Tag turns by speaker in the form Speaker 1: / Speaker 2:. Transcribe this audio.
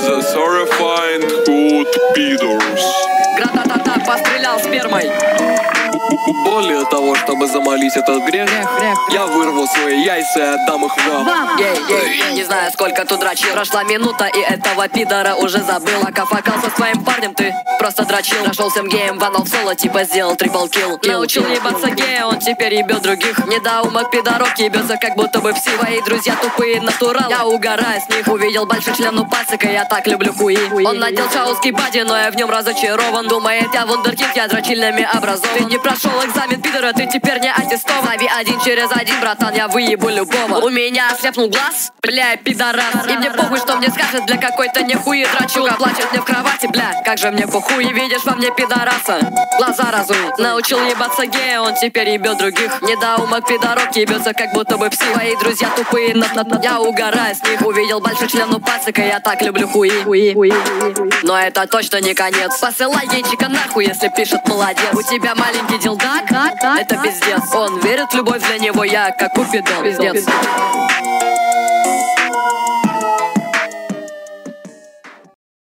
Speaker 1: is a certified good pidors.
Speaker 2: Гра-та-та-та, пострелял спермой. Более того, чтобы замолить этот грех, я вырву свои яйца и отдам их вам. Не знаю, сколько тут дрочил. Прошла минута, и этого пидора уже забыл. Акафакал со своим парнем, ты просто дрочил. Нашел всем геем, ванал в соло, типа сделал трипл килл. Научил ебаться гея, он теперь ебет других. Недоумок пидорок ебется, как будто бы все твои друзья тупые натуралы. Я угораю с них, увидел большой член у пацика, я так люблю хуи. Он надел чаузский бади, но я в нем разочарован. Думает, я вундеркинд, я дрочильными образован. Ты не прошел экзамен, пидора, ты теперь не аттестован. Зови 1 через 1, братан, я выебу любого. У меня ослепнул глаз, бля, я пидорас. И мне похуй, что мне скажет, для какой-то нехуи дрочуга. Плачет мне в кровати, бля, как же мне похуй. Видишь во мне пидораса, глаза разуй. Научил ебаться гея, он теперь ебет других. Недоумок пидорок ебется, как будто бы все твои друзья тупые. Я угораю с них, увидел большой член у пацика, я так люблю хуи. Но это точно не конец. Посылай гейчика нахуй, если пишет молодец. У тебя маленький дилдак, это пиздец. Он верит в любовь, для него я как Купидон. Пиздец.